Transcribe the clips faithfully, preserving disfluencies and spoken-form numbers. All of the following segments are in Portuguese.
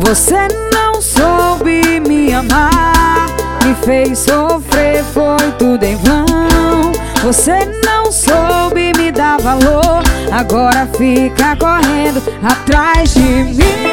Você não soube me amar, me fez sofrer, foi tudo em vão. Você não soube me dar valor, agora fica correndo atrás de mim.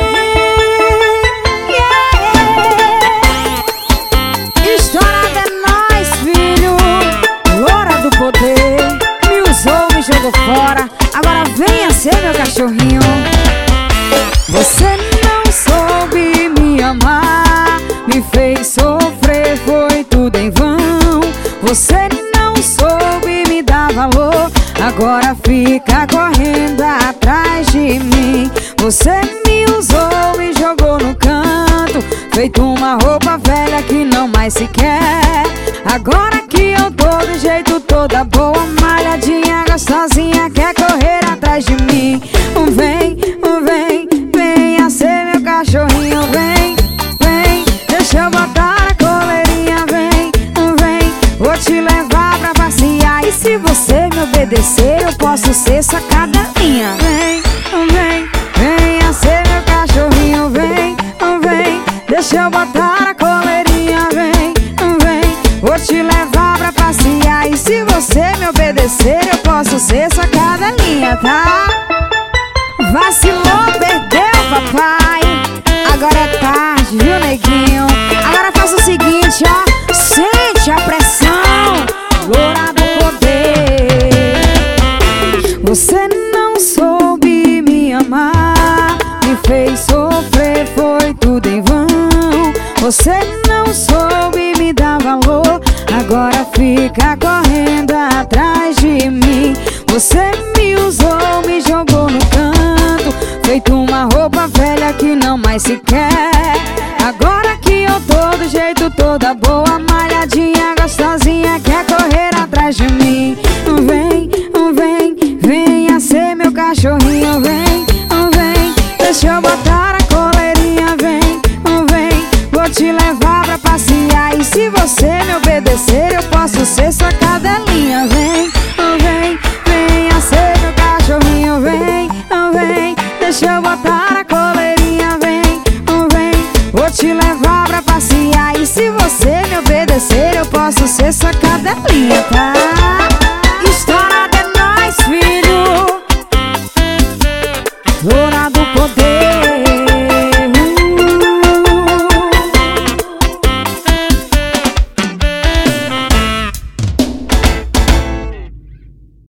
Yeah. Estourada é nós, filho, loura do poder. Me usou, me jogou fora, agora venha ser meu cachorrinho. Você não soube me amar, me fez sofrer, foi tudo em vão. Você não soube me dar valor, agora fica correndo atrás de mim. Você me usou, me jogou no canto, feito uma roupa velha que não mais se quer. Agora que eu tô do jeito toda boa, malhadinha, gostosinha, quer correr atrás de mim. Vem, vem, venha ser meu cachorrinho. Vem, vem, deixa eu botar a coleirinha. Vem, vem, vou te levar pra passear. E se você me obedecer, eu posso ser sua cadelinha. Vem, vem, venha ser meu cachorrinho. Vem, vem, deixa eu botar a coleirinha. Vem, vem, vou te levar pra passear. E se você me obedecer, eu posso ser sua cadelinha, tá? Vacilou, perdeu, papai. Agora é tarde, viu, neguinho? Agora faça o seguinte, ó, sente a pressão, loura do poder. Você não soube me amar, me fez sofrer, foi tudo em vão. Você não soube me dar valor, agora fica correndo atrás de mim. Você me usou, me jogou no canto, feito uma roupa velha que não mais se quer. Agora que eu tô do jeito toda boa, malhadinha, gostosinha, quer correr atrás de mim. Vem, vem, venha ser meu cachorrinho.